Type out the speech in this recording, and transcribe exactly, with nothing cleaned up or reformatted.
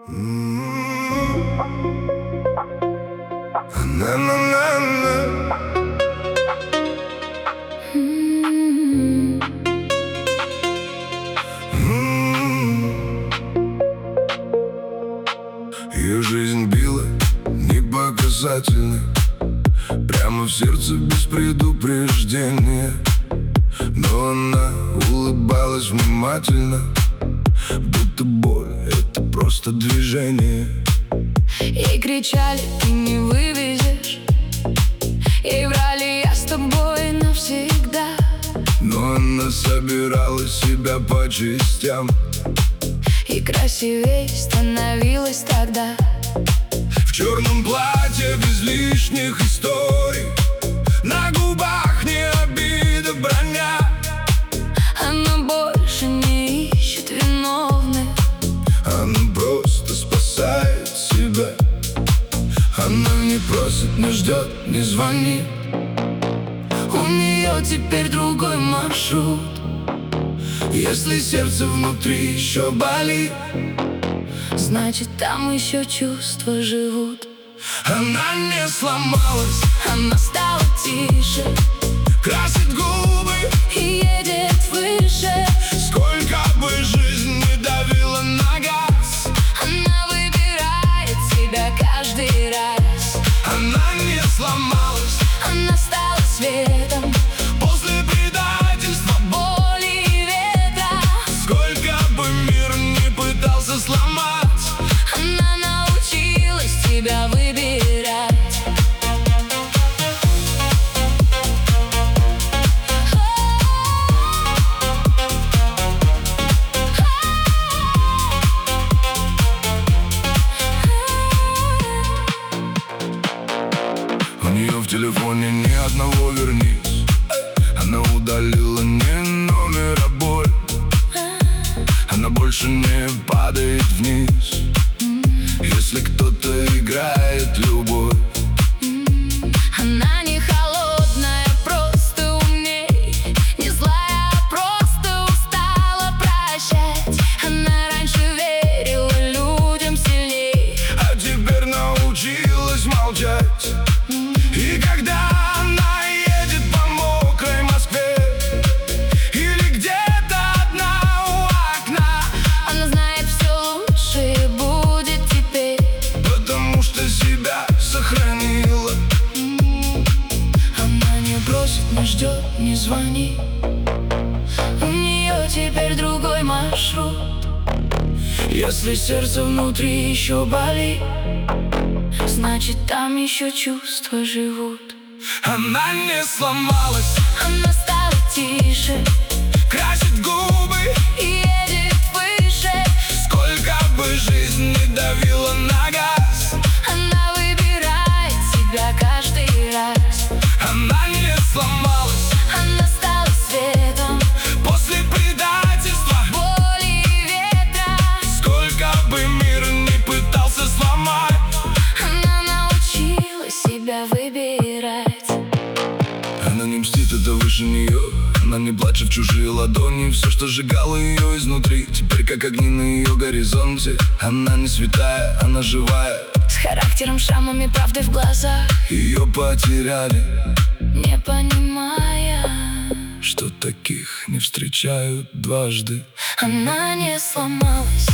На-на-на-на. Ее жизнь била непоказательно, прямо в сердце без предупреждения. Но она улыбалась внимательно, будто боль — это просто движение. И кричали: ты не вывезешь. И врали: я с тобой навсегда. Но она собирала себя по частям, и красивей становилась тогда. в черном платье без лишних историй, на губах не обида, броня. Она больше не ищет виновных, Она просто спасает себя. Она не просит, не ждет, не звонит. у нее теперь другой маршрут. Если сердце внутри еще болит, значит, там еще чувства живут. она не сломалась, Она стала тише, красит губы и едет выше. Сколько бы жизнь не давила на газ, Она выбирает себя каждый раз. она не сломалась, Она стала светом после предательства, боли и ветра. сколько бы мир не пытался сломать, Она научилась тебя выбирать. у нее в телефоне ни одного вернись. Она удалила не номер, а боль. Она больше не падает вниз, если кто-то играет любовь. Она не холодная, просто умней, не злая, а просто устала прощать. Она раньше верила людям сильней, А теперь научилась молчать. И когда она едет по мокрой Москве или где-то одна у окна, она знает, все лучше будет теперь, потому что себя сохранила. Она не бросит, не ждет, не звонит. У нее теперь другой маршрут. Если сердце Внутри еще болит, значит, там еще чувства живут. она не сломалась, Она стала тише, красит губы, и едет выше. сколько бы жизнь не давила на газ, Она выбирает себя каждый раз. она не сломалась, Она стала светом после предательства, боли и ветра. сколько бы мир не пытался сломать, Она научила себя выбирать. она не мстит, это выше нее. Она не плачет в чужие ладони. Все, что сжигало ее изнутри, теперь как огни на ее горизонте. Она не святая, она живая, С характером, шрамами, правдой в глазах, ее потеряли, не понимая. что таких не встречают дважды. Она не сломалась,